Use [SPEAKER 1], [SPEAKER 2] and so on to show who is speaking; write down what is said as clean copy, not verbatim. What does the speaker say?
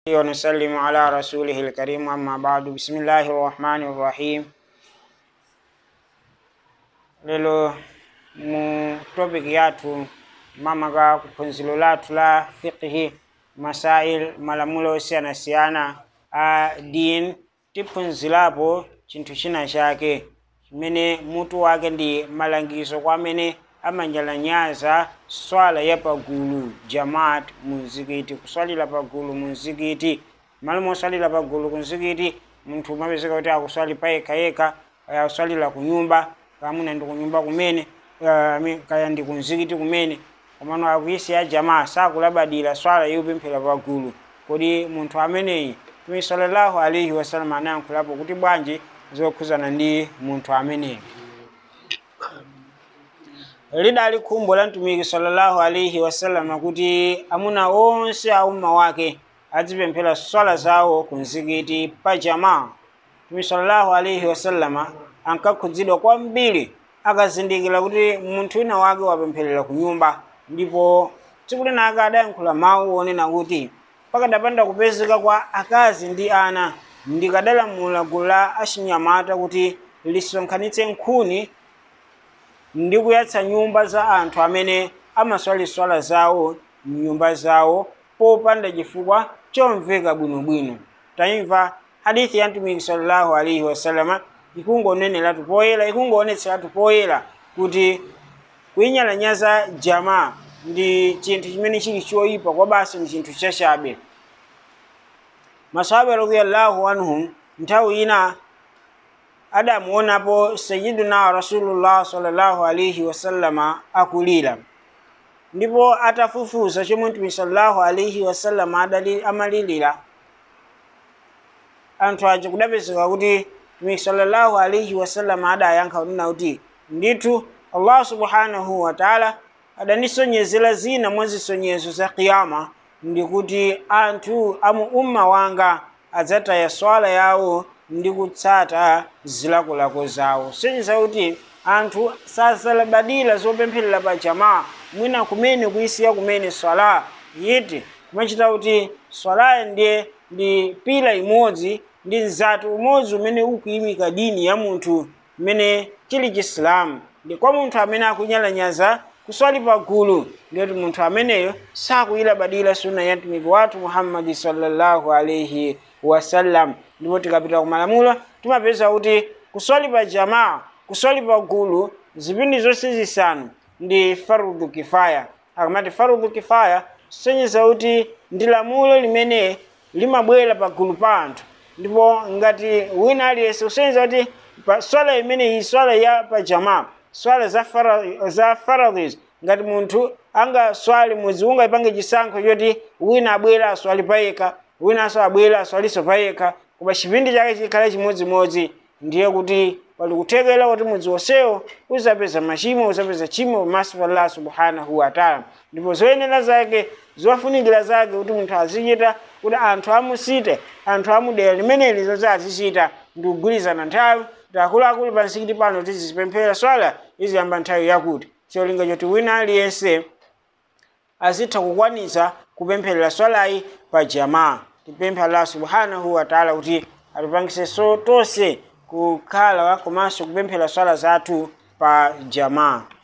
[SPEAKER 1] ونسلم على رسوله الكريم أما بعد بسم الله الرحمن الرحيم. Lelo mu topic yatu mamaga kuphunzilo lathu la fiqhi masail malamulo osiyana a din tiphunzilapo chinthu china chake chimene mutu wake ndi malangizo kwa amene amanyalanyaza swala ya pagulu jamaat muzikiti, kuswalira pagulu muzikiti. Malumo swalira pagulu muzikiti munthu mapezeka kuti akuswali payekha akuswalira kunyumba kamuna ndi kunyumba kumene kaya ndi kumzikiti kumene komano akuyisi ya jamaa sakulabadira swala yopemphera pagulu. Kodi munthu ameneyi Mtume sallallahu alaihi wasallam anayankhulapo kuti bwanji zokhuzana ndi munthu ameneyi. Lidali khumbo la Mtumiki sallallahu alaihi wasallam kuti amuna onse a umma wake azipemphera swala zawo kumzikiti pa jamaa. Mtume sallallahu alaihi wasallam ankakhudzidwa kwambiri akazindikira kuti munthu wina wake wapempherera kunyumba, ndipo tsiku linake adayankhula mawu onena kuti pakadapanda kupezeka kwa akazi ndi ana ndikadalamula gulu la achinyamata kuti lisonkhanitse nkhuni ndi kuyatsa nyumba za anthu amene amaswali swala zawo m'nyumba zawo popanda chifukwa chomveka bwinobwino. Taimva hadithi ya Mtumiki sallallahu alaihi wasallam ikungoneneratu poyera, ikungoonetseratu poyera kuti kuinyalanyaza jamaa ndi chinthu chimene chili choyipa kwa basi, ndi chinthu chachabe. Masahaba radhiyallahu anhum nthawi ina adamuonapo sayyiduna Rasulullah sallallahu alaihi wasallama akulira, ndipo atafufuza chomwe Mtume sallallahu alaihi wasallama amalilira, anthu aja kudapezeka kuti Mtume sallallahu alaihi wasallama adayankha kunena kuti ndithu Allah subhanahu wa ta'ala adanisonyezera zina mwa zisonyezo za kiyama, ndikuti anthu amu umma wanga adzataya swala yawo ndi kutsata zilakolako zawo. Sonyeza kuti anthu sasalabadira zopempherera pa jamaa, mwina kumene kuyisiya kumene swala yiti kumachita kuti swalayo ndiye ndi pila imodzi ndi nzatu umodzi umene ukuyimika dini ya munthu mmene chili Chisilamu. Ndi kwa munthu amene akunyalanyaza kuswali pagulu ndiyoti munthu ameneyo sakuyilabadira sunna ya mtumiki wathu Muhammadi sallallahu alaihi wasallam. Ndipo tikapita kumalamulo timapeza kuti kuswali pa jamaa, kuswali pagulu zipindi zonse zisanu ndi farudhu kifaya. Akamati farudhu kifaya sonyeza kuti ndi lamulo limene limabwera pagulu pa anthu, ndipo ngati wina aliyense kusonyeza kuti swala imene iyi swala ya pa jamaa, swala za faradhi, ngati munthu angaswali mwezi ungayipange chisankho choti wina abwera aswali payekha, winanso abwera aswaliso payekha, koma chipindi chake chikhale chimodzimodzi, ndiye kuti pali kuthekera kuti mudzi wonsewo uzapeza machimo, uzapeza chimo pamaso pa Allah subhanahu wa ta'ala. Ndipo zoyenera zake, zofunikira zake kuti munthu azichita, kuti anthu amusite, anthu amudera limeneli zonse azichita ndi kugwirizana nthawi kuti akuluakulu pa msikiti pano tizipemphera swala iziyamba nthawi yakuti, cholinga choti wina aliyense azitha kukwanitsa kupempherera swalayi pa jamaa. Tipemphe Allah subhanahu wa ta'ala kuti atipangise tonse kukhala komanso kupemphera swala zathu pa jamaa.